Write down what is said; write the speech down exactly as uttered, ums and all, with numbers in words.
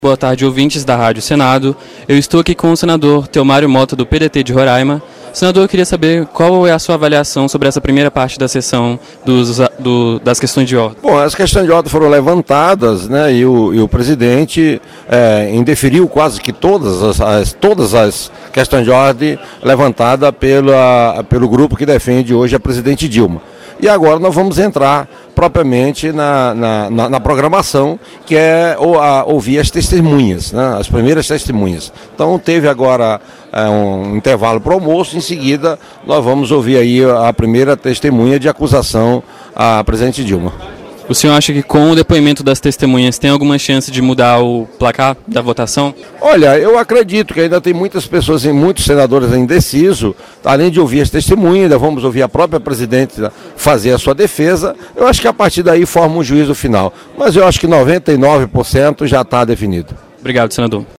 Boa tarde, ouvintes da Rádio Senado. Eu estou aqui com o senador Teomário Mota, do P D T de Roraima. Senador, eu queria saber qual é a sua avaliação sobre essa primeira parte da sessão dos, do, das questões de ordem. Bom, as questões de ordem foram levantadas, né, e, o, e o presidente é, indeferiu quase que todas as, as, todas as questões de ordem levantadas pela, pelo grupo que defende hoje a presidente Dilma. E agora nós vamos entrar propriamente na, na, na, na programação, que é ou, a, ouvir as testemunhas, né, as primeiras testemunhas. Então teve agora é, um intervalo para o almoço, em seguida nós vamos ouvir aí a primeira testemunha de acusação à presidente Dilma. O senhor acha que com o depoimento das testemunhas tem alguma chance de mudar o placar da votação? Olha, eu acredito que ainda tem muitas pessoas e muitos senadores indecisos, além de ouvir as testemunhas, ainda vamos ouvir a própria presidente fazer a sua defesa. Eu acho que a partir daí forma um juízo final, mas eu acho que noventa e nove por cento já está definido. Obrigado, senador.